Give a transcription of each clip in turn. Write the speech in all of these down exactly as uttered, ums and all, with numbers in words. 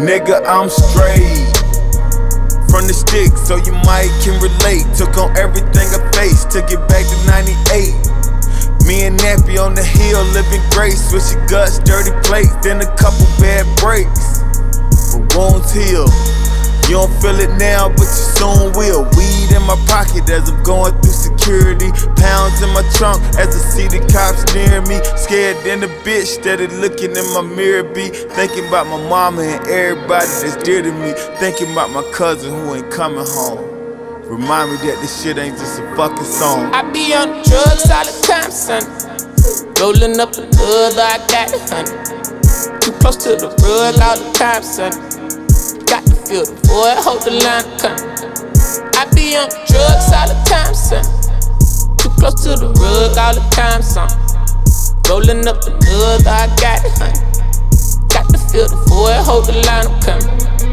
Nigga, I'm straight from the stick, so you might can relate. Took on everything I faced to get back to ninety-eight. Me and Nappy on the hill, living great. Switching guts, dirty plates, then a couple bad breaks. But wounds heal. You don't feel it now, but you soon will. Weed in my pocket as I'm going through security. Pounds in my trunk as I see the cops near me. Scared than a bitch, steady looking in my mirror. Be thinking about my mama and everybody that's dear to me. Thinking about my cousin who ain't coming home. Remind me that this shit ain't just a fucking song. I be on the drugs all the time, son. Rolling up another, I got a hundred. Too close to the rug all the time, son. Got to feel the boy, hold the line coming. I be on the drugs all the time, son. Too close to the rug all the time, son. Rolling up another, I got a hundred. Got to feel the boy, hold the line coming.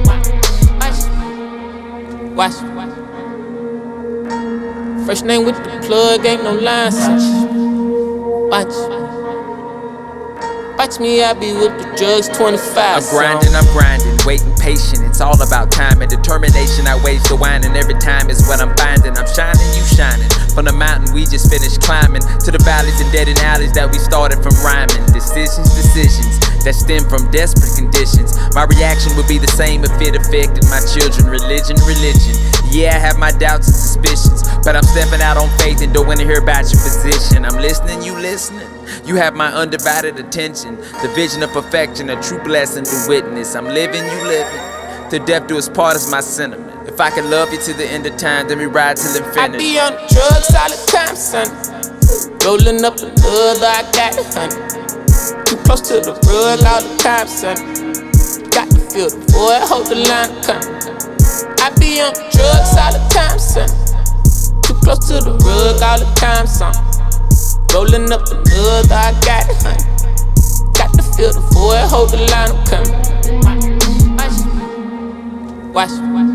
Watch, watch, watch. First name with the plug, ain't no line, son. Watch. Watch me, I be with the drugs twenty-five. I'm grinding, I'm grinding, waiting patient. It's all about time and determination. I wage the wine, and every time is what I'm finding. I'm shining, you shining. From the mountain we just finished climbing to the valleys and dead end alleys that we started from rhyming. Decisions, decisions that stem from desperate conditions. My reaction would be the same if it affected my children. Religion, religion. Yeah, I have my doubts and suspicions, but I'm stepping out on faith and don't want to hear about your position. I'm listening, you listening. You have my undivided attention. The vision of perfection, a true blessing to witness. I'm living, you living. To death do us part is my sentiment. If I could love you to the end of time, then we ride till infinity. I be on the drugs all the time, son. Rolling up another, I got a hundred. Too close to the rug all the time, son. Got to feel the boy, hold the line coming. I be on the drugs all the time, son. Too close to the rug all the time, son. Rolling up another, I got a hundred. Got to feel the boy, hold the line, I'm coming. Watch, watch.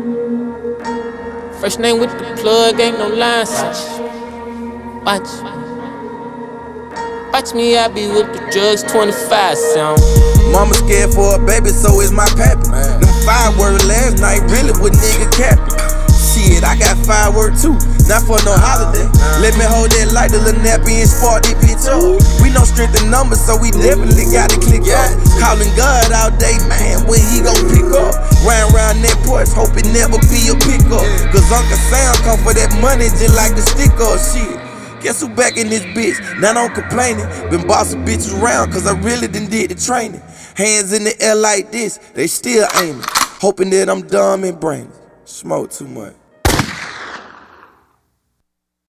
First name with the plug, ain't no line, son. Watch. Watch me, I be with the drugs twenty-five, son. Mama scared for a baby, so is my pappy. Them fireworks last night really was nigga capping. Shit, I got fireworks too, not for no holiday. Let me hold that light, the little nappy and spark this bitch up. We know strength in numbers, so we definitely gotta click up. Calling God all day, man, when he gon' pick up? Round round that porch, hope it never be a pickup. Cause Uncle Sam come for that money just like the stick up. Shit, guess who back in this bitch? Now don't complaining. Been bossing bitches around cause I really done did the training. Hands in the air like this, they still aiming. Hoping that I'm dumb and brainy. Smoke too much.